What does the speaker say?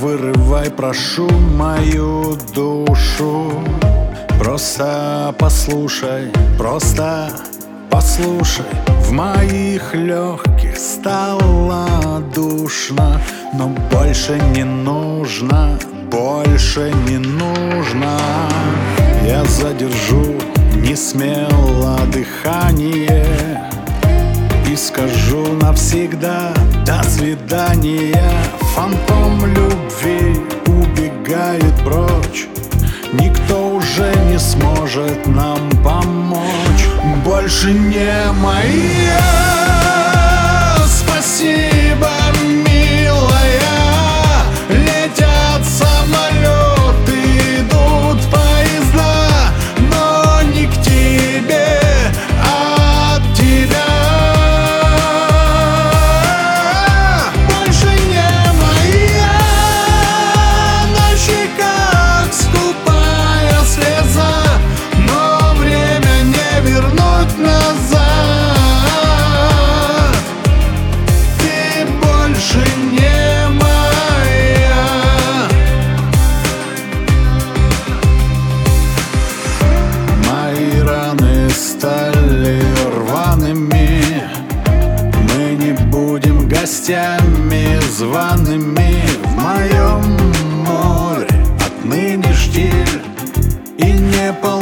вырывай, прошу, мою душу. Просто послушай, просто послушай. В моих легких стало душно, но больше не нужно, больше не нужно. Я задержу не смело дыхание и скажу навсегда до свидания. Фантом любви убегает прочь, никто уже не сможет нам помочь. Больше не моя. Спасибо, милая. Летят самолеты, идут поезда, но не к тебе, а от тебя. Больше не моя. На щеках скупая слеза, но время не вернуть назад. Ты больше не моя. Мои раны стали рваными, мы не будем гостями зваными. В моем море отныне штиль и не